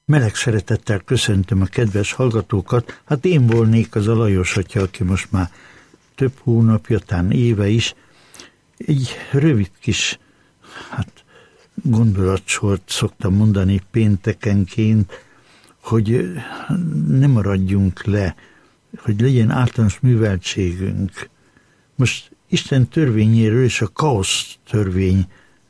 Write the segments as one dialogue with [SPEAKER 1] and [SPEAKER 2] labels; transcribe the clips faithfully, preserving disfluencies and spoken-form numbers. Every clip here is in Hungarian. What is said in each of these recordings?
[SPEAKER 1] Meleg szeretettel köszöntöm a kedves hallgatókat. Hát én volnék az a Lajos atya, aki most már több hónapja, tán éve is egy rövid kis hát, gondolatsort szoktam mondani péntekenként, hogy ne maradjunk le, hogy legyen általános műveltségünk. Most Isten törvényéről és a kaosz törvényről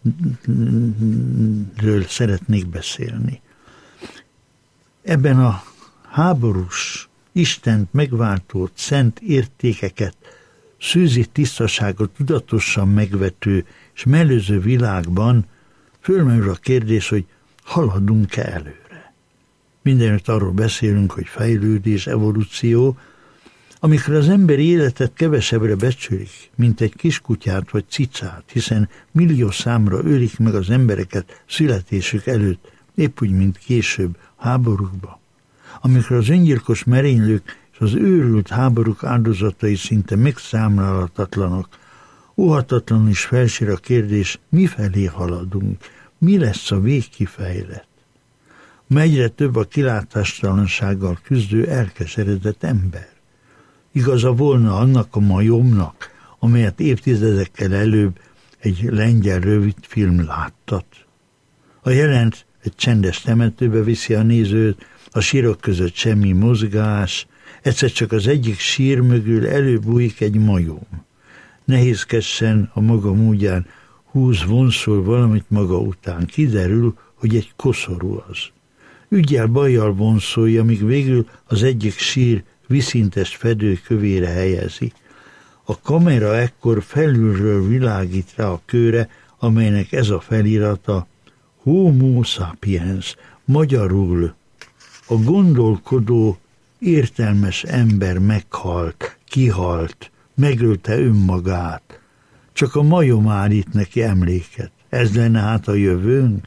[SPEAKER 1] szeretnék beszélni. Ebben a háborús, Istent megváltó szent értékeket, szűzi tisztaságot tudatosan megvető és mellőző világban fölmerül a kérdés, hogy haladunk-e előre. Mindenütt arról beszélünk, hogy fejlődés, evolúció, amikor az emberi életet kevesebbre becsülik, mint egy kiskutyát vagy cicát, hiszen millió számra ölik meg az embereket születésük előtt, épp úgy, mint később háborúkba. Amikor az öngyilkos merénylők és az őrült háborúk áldozatai szinte megszámlálhatatlanok, óhatatlanul is felsír a kérdés, mifelé haladunk, mi lesz a végkifejlet. Egyre több a kilátástalansággal küzdő elkeseredett ember. Igaza volna annak a majomnak, amelyet évtizedekkel előbb egy lengyel rövidfilm láttat. A jelent egy csendes temetőbe viszi a nézőt, a sírok között semmi mozgás, egyszer csak az egyik sír mögül előbújik egy majom. Nehézkesen a maga módján húz, vonszol valamit maga után. Kiderül, hogy egy koszorú az. Üggyel bajjal vonszolja, míg végül az egyik sír viszintes fedőkövére helyezi. A kamera ekkor felülről világít rá a kőre, amelynek ez a felirata Homo sapiens, magyarul a gondolkodó, értelmes ember meghalt, kihalt, megölte önmagát. Csak a majom állít neki emléket. Ez lenne hát a jövőnk?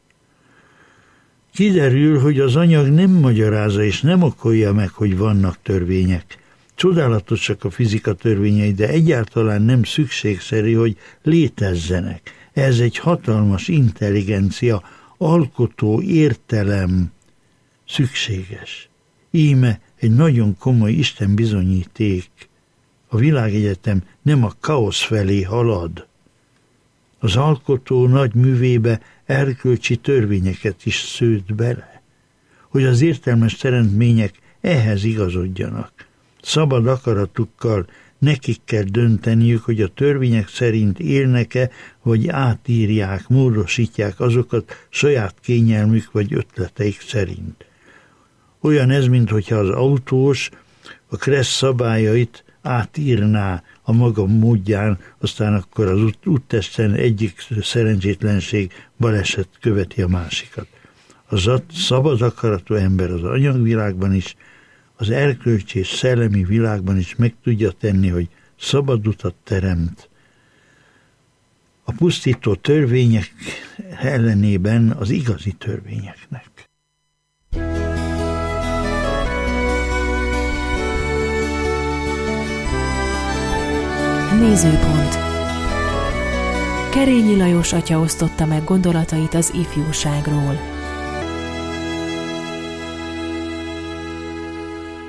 [SPEAKER 1] Kiderül, hogy az anyag nem magyarázza és nem okolja meg, hogy vannak törvények. Csodálatosak a fizika törvényei, de egyáltalán nem szükségszerű, hogy létezzenek. Ez egy hatalmas intelligencia, alkotó értelem szükséges. Íme egy nagyon komoly Isten bizonyíték. A világegyetem nem a káosz felé halad. Az alkotó nagy művébe erkölcsi törvényeket is szőtt bele, hogy az értelmes teremtmények ehhez igazodjanak. Szabad akaratukkal nekik kell dönteniük, hogy a törvények szerint élnek-e, vagy átírják, módosítják azokat saját kényelmük vagy ötleteik szerint. Olyan ez, minthogyha az autós a kressz szabályait átírná a maga módján, aztán akkor az út, úttesten egyik szerencsétlenség, baleset követi a másikat. Az a szabad akaratú ember az anyagvilágban is, az erkölcsi és szellemi világban is meg tudja tenni, hogy szabad utat teremt. A pusztító törvények ellenében az igazi törvényeknek.
[SPEAKER 2] Nézőpont. Kerényi Lajos atya osztotta meg gondolatait az ifjúságról.